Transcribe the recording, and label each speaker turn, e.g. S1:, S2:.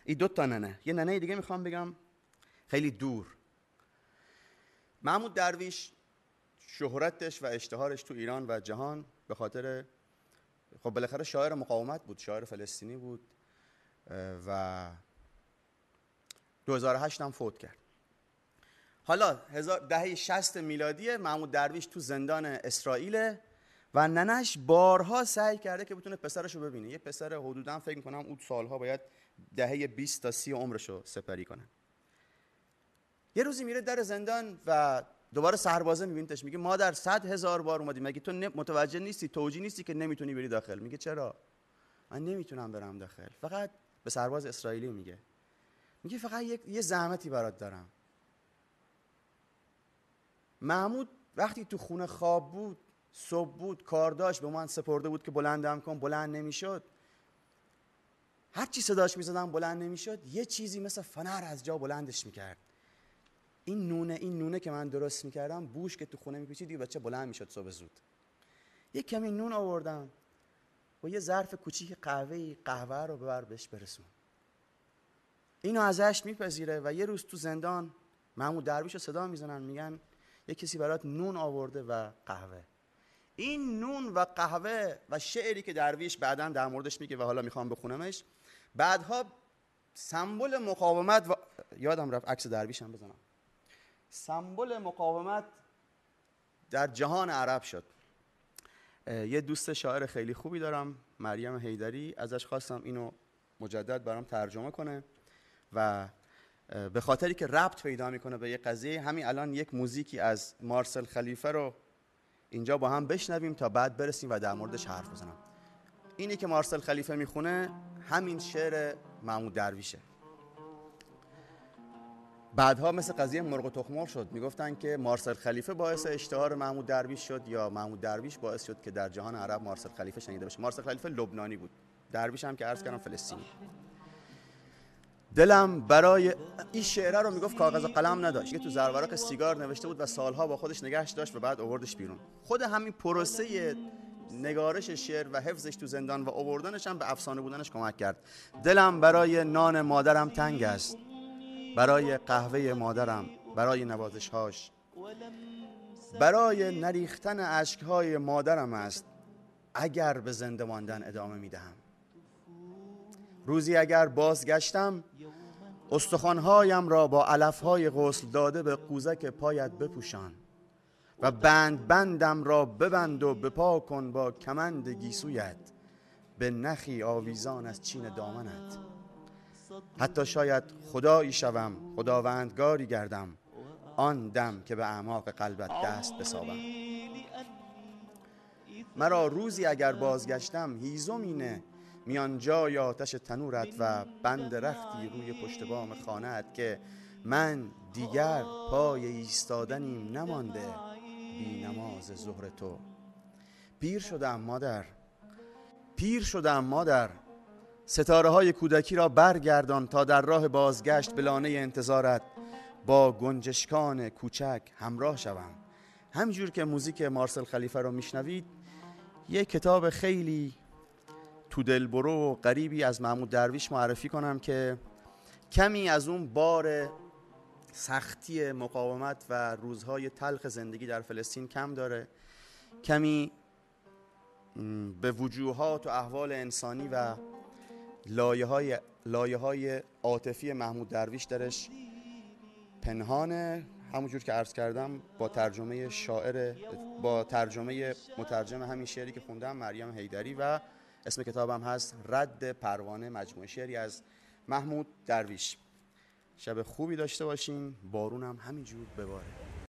S1: این 2 تا ننه. یه ننه دیگه میخوام بگم خیلی دور. محمود درویش شهرتش و اشتهارش تو ایران و جهان به خاطر خب بالاخره شاعر مقاومت بود، شاعر فلسطینی بود و 2008 هم فوت کرد. حالا دهه 60 میلادی محمود درویش تو زندان اسرائیل و ننش بارها سعی کرده که بتونه پسرش رو ببینه. یه پسر حدوداً فکر می‌کنم اون سالها باید دهه 20 تا 30 عمرش رو سپری کنه. یه روزی میره در زندان و دوباره سربازه میبینتش، میگه مادر 100,000 بار اومدی، مگه تو متوجه نیستی، توجیه نیستی که نمیتونی بری داخل؟ میگه چرا؟ من نمیتونم برم داخل. فقط به سرباز اسرائیلی میگه فقط یه زحمتی برات دارم. محمود وقتی تو خونه خواب بود، صبح بود، کار داشت، به من سپرده بود که بلندم کن، بلند نمیشد. هر چی صداش میزدم بلند نمیشد. یه چیزی مثل فنر از جا بلندش میکرد. این نونه که من درست میکردم، بوش که تو خونه میپیچید دیگه بچه بلند میشد صبح زود. یه کمی نون آوردم و یه ظرف کوچیک قهوه رو ببر بهش برسون. اینو ازش میپذیره و یه روز تو زندان محمود درویش رو صدا میزنن، میگن یه کسی برات نون آورده و قهوه. این نون و قهوه و شعری که درویش بعداً در موردش میگه و حالا میخوام بخونمش، بعدها سمبل مقاومت و یادم رفت عکس درویش هم بزنم، سمبل مقاومت در جهان عرب شد. یه دوست شاعر خیلی خوبی دارم، مریم حیدری، ازش خواستم اینو مجدد برام ترجمه کنه و به خاطری که ربط پیدا میکنه به یه قضیه، همین الان یک موزیکی از مارسل خلیفه رو اینجا با هم بشنویم تا بعد برسیم و در موردش حرف بزنم. اینی که مارسل خلیفه میخونه همین شعر محمود درویشه. بعدها مثل قضیه مرغ و تخم‌مرغ شد، میگفتن که مارسل خلیفه باعث اشتهار محمود درویش شد یا محمود درویش باعث شد که در جهان عرب مارسل خلیفه شنیده بشه. مارسل خلیفه لبنانی بود، درویش هم که عرض کردم فلسطینی. دلم برای این شعره رو میگفت کاغذ و قلم نداشت، یه تو زرورق سیگار نوشته بود و سالها با خودش نگهش داشت و بعد آوردش بیرون. خود همین پروسه نگارش شعر و حفظش تو زندان و آوردنش هم به افسانه بودنش کمک کرد. دلم برای نان مادرم تنگ است، برای قهوه مادرم، برای نوازش‌هاش، برای نریختن اشک‌های مادرم است اگر به زنده ماندن ادامه میدهم. روزی اگر بازگشتم استخوان‌هایم را با علف‌های غسل داده به قوزک پایت بپوشان و بندم را ببند و بپا کن با کمند گیسویت به نخی آویزان از چین دامنت. حتی شاید خدایی شوم، خداوندگاری گردم، آن دم که به اعماق قلبت دست بسابم. مرا روزی اگر بازگشتم هیزمی نه میان جای آتش تنورت و بند رختی روی پشت بام خانه‌ات که من دیگر پای ایستادنیم نمانده بی نماز ظهر تو. پیر شدم مادر، ستاره های کودکی را برگردان تا در راه بازگشت به لانه انتظارت با گنجشکان کوچک همراه شوم. همینجور که موزیک مارسل خلیفه رو میشنوید، یه کتاب خیلی تو دلبرو و غریبی از محمود درویش معرفی کنم که کمی از اون بار سختی مقاومت و روزهای تلخ زندگی در فلسطین کم داره، کمی به وجوهات و احوال انسانی و لایه‌های عاطفی محمود درویش درش پنهانه. همونجور که عرض کردم با ترجمه مترجم همین شعری که خوندم، مریم حیدری، و اسم کتابم هست رد پروانه، مجموعه شعری از محمود درویش. شب خوبی داشته باشین، بارونم همینجور بباره.